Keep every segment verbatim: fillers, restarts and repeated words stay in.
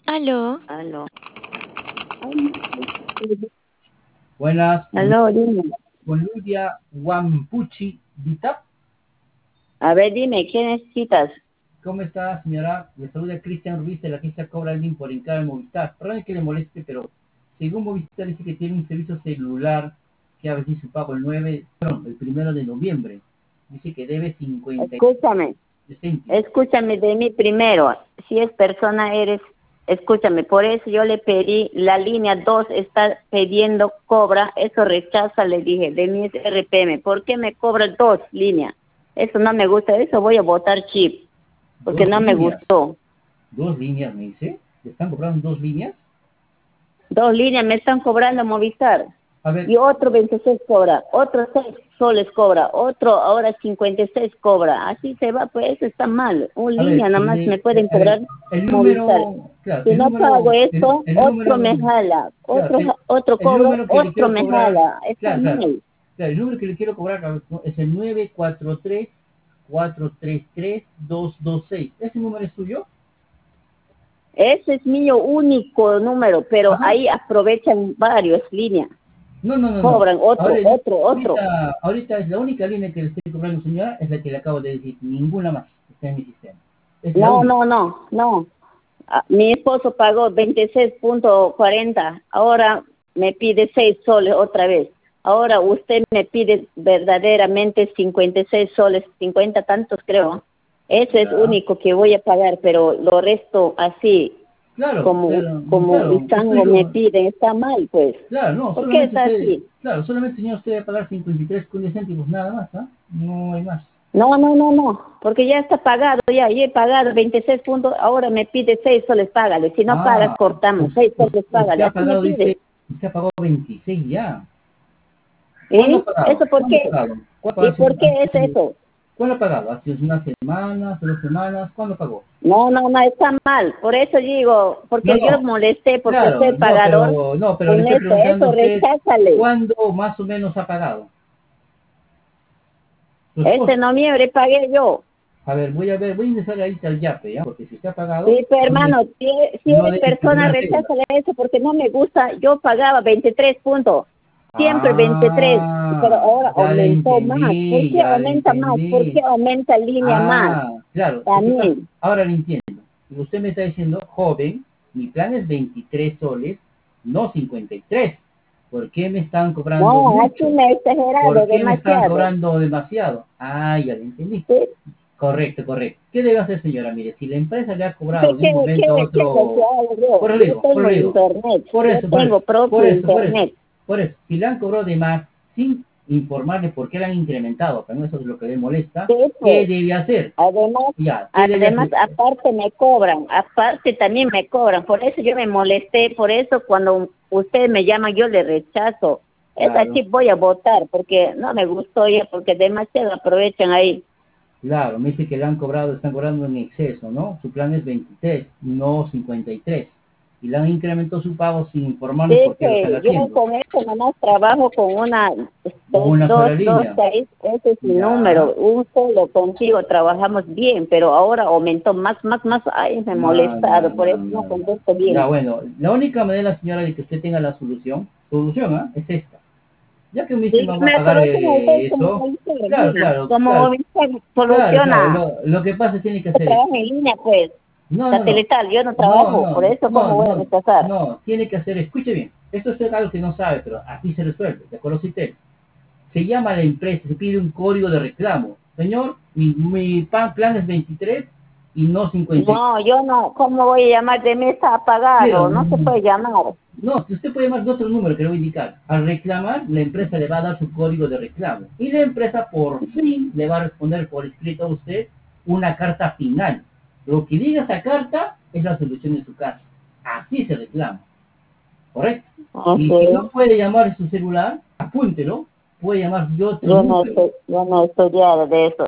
Aló, Aló. Buenas, con, Aló, dime. con Ludia Wampuchi Vitap. A ver, dime, ¿qué necesitas? ¿Cómo está, señora? Le saluda Cristian Ruiz de la agencia Cobra Link por Encara Movistar. Perdón que le moleste, pero según Movistar dice que tiene un servicio celular que a veces su pago el nueve, perdón, el primero de noviembre. Dice que debe cincuenta Escúchame, céntimos. escúchame de mí primero. Si es persona eres, escúchame, por eso yo le pedí, la línea dos está pidiendo cobra, eso rechaza, le dije, de mi R P M. ¿Por qué me cobra dos líneas? Eso no me gusta, eso voy a votar chip, porque Dos no me líneas. gustó. Dos líneas, me dice. ¿Le están cobrando dos líneas? Dos líneas me están cobrando Movistar. A ver, Y otro veintiséis cobra, otro seis soles cobra, otro ahora cincuenta y seis cobra. Así se va, pues eso está mal. Un a línea ver, nada más el, me pueden a ver, cobrar el Movistar. número, claro, Si el no número, pago el, esto, el otro número, me jala, claro, otro el, otro el cobro, número que le otro quiero me cobrar, jala. Está claro, claro, mal. claro, el número que le quiero cobrar ¿no? es el nueve cuatro tres, cuatro tres tres, dos dos seis. ¿Ese número es suyo? Ese es mi único número, pero Ajá. ahí aprovechan varios líneas. No, no, no, no. Cobran otro, Ahora, otro, otro. ahorita, ahorita es la única línea que le estoy cobrando, señora, es la que le acabo de decir, ninguna más está en mi sistema. Es la No, única. no, no, no. Ah, mi esposo pagó veintiséis punto cuarenta, ahora me pide seis soles otra vez. Ahora usted me pide verdaderamente cincuenta y seis soles, cincuenta tantos creo. Ese es Ya. único que voy a pagar, pero lo resto así, Claro, como pero, como claro, estoy Isango me yo. pide, está mal, pues. Claro, no, ¿Por qué solamente está usted, así? claro, solamente señor usted va a pagar cincuenta y tres con diez céntimos, nada más, ¿ah? No hay más. No, no, no, no, porque ya está pagado, ya, ya he pagado veintiséis puntos, ahora me pide seis soles, págale. Si no pagas, Ah, cortamos, us- seis us- soles, usted págale. ha Así me pagado, pide. dice, usted ha pagado veintiséis ya. ¿Cuándo ha ¿Y pagado? eso por ¿Cuándo ha qué? pagado? ¿Cuándo ha ¿Y pagado? por qué es Hace- eso? ¿Cuándo ha pagado? ¿Hace una semana, hace dos semanas? ¿Cuándo pagó? No, no, no, está mal. Por eso digo, No, porque yo no, molesté, porque claro, soy no, pagador. pero, no, pero le Con estoy eso, preguntando a eso, usted, recházale. ¿cuándo más o menos ha pagado? Su Este esposo. noviembre pagué yo. A ver, voy a ver, voy a ingresar ahí al YAPE, ¿ya? Porque si usted ha pagado, Sí, pero no, de- hermano, si, si no eres debe persona, figurar deuda. recházale eso, porque no me gusta. Yo pagaba veintitrés puntos. Siempre veintitrés, pero Ah, ahora ya le aumentó más. ¿Por entendí, qué ya le aumenta más? ¿Por qué entendí. aumenta línea más? Ah, claro, lo que pasa, También. ahora le entiendo. Y usted me está diciendo, joven, mi plan es veintitrés soles, no cincuenta y tres. ¿Por qué me están cobrando No, así mucho? me he ¿Por exagerado qué me están demasiado. cobrando demasiado? Ah, ya le entendí. ¿Sí? Correcto, correcto. ¿Qué debe hacer, señora? Mire, si la empresa le ha ¿Qué, cobrado de un qué, momento a qué, qué otro, deseo yo? por eso le Yo digo, por eso tengo le digo, internet, por yo eso, por eso, tengo por propio eso, por eso, internet. por eso, si le han cobrado de más sin informarle por qué le han incrementado, también eso es lo que le molesta, Sí, ¿qué pues, debe hacer? además, Ya, ¿qué debe además, hacer? aparte me cobran, aparte también me cobran, por eso yo me molesté, por eso cuando usted me llama yo le rechazo. Esa Claro, chip voy a votar porque no me gustó ya, porque demasiado aprovechan ahí. claro, me dice que le han cobrado, están cobrando en exceso, ¿no? Su plan es veintitrés, no cincuenta y tres. Y tres. Y le han incrementado su pago sin informarle Sí, por qué lo están que yo haciendo. con eso nomás trabajo con una Con dos, una dos, sola dos, línea. seis, ese es mi Ya. número, un solo contigo trabajamos bien, pero ahora aumentó más, más, más, ay, me he No, molestado, no, por no, eso no no, no. contesto Ya, bien. bueno, la única manera, señora, de que usted tenga la solución, solución, ¿ah? Es esta. Ya que usted no va a Dígame, pagar soluciona usted eh, como eso, Movistar, claro, diga, claro, como claro, Movistar claro, claro, soluciona, lo, lo que pasa es que tiene que que hacer esto. trabaja en línea, pues, No, no, no, satelital, yo no no, trabajo, no, por eso, no, ¿cómo voy a no, rechazar? no, tiene que hacer, escuche bien, esto es algo que no sabe, pero así se resuelve, ¿de acuerdo, Citel? Se llama a la empresa, se pide un código de reclamo. Señor, mi, mi plan, plan es veintitrés y no cincuenta y tres. No, yo no, ¿cómo voy a llamar de mí? Está Pero, apagado, no se puede llamar. no, si usted puede llamar de otro número que le voy a indicar. Al reclamar, la empresa le va a dar su código de reclamo. Y la empresa por fin le va a responder por escrito a usted una carta final. Lo que diga esa carta es la solución de su caso. Así se reclama. ¿Correcto? Y si no Ok. puede llamar en su celular, apúntelo. Puede llamar de otro Yo no número. estoy, yo no he estudiado de eso.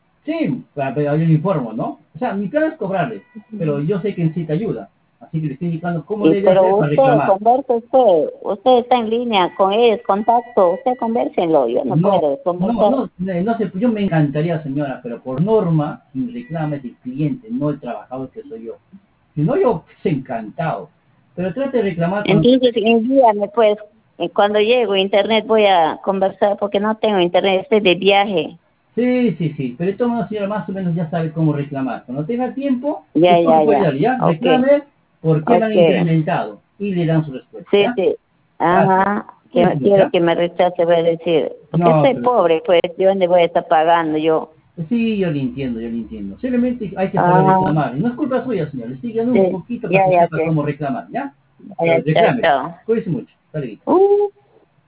Sí, pero pero yo le informo, ¿no? O sea, mi plan es cobrarle, pero yo sé que necesita ayuda. Así que le estoy indicando cómo Y debe pero hacer para usted, reclamar. converse usted, usted está en línea con ellos, contacto, usted convérsenlo, yo no No, puedo no, conversar. no, eh, no sé, yo me encantaría, señora, pero por norma, quien reclama es el cliente, no el trabajador que soy yo. Si no, yo pues, encantado. Pero trate de reclamar con... Entonces, envíame pues, eh, cuando llego a internet voy a conversar porque no tengo internet, estoy de viaje. Sí, sí, sí, pero de todas maneras, señora, más o menos ya sabe cómo reclamar. Cuando tenga tiempo, Ya, después ya, puede ya. dar, ¿ya? Ok, Reclame por qué la han ok. incrementado y le dan su respuesta, Sí, ¿ya? sí. Gracias. Ajá. Que Cuídense mucho, quiero ¿ya? que me rechace, voy a decir. Porque No, soy pero pobre, pues, ¿de dónde voy a estar pagando yo? sí, yo le entiendo, yo le entiendo. Simplemente hay que saber Ah, reclamar. Y no es culpa suya, señor. Le estoy dando un sí. poquito para Ya, que ya, sepa sí. cómo reclamar, ¿ya? Ya, Pero ya, chao, reclame. chao. Cuídense mucho. Hasta luego. Uh.